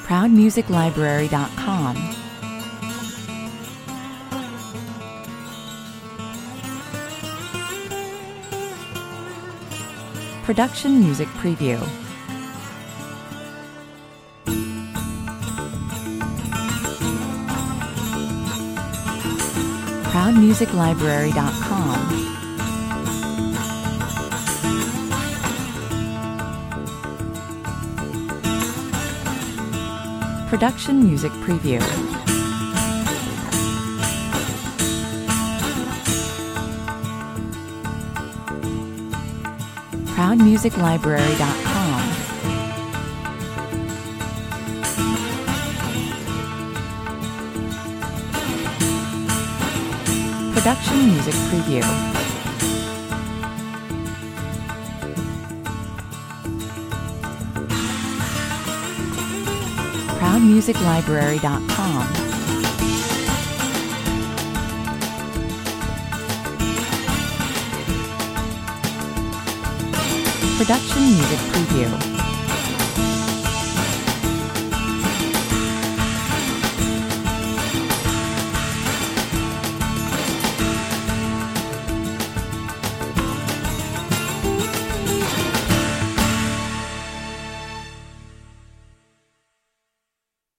ProudMusicLibrary.com. Production Music Preview. ProudMusicLibrary.com. Production Music Preview. ProudMusicLibrary.com. Production Music Preview. ProudMusicLibrary.com. Production Music Preview.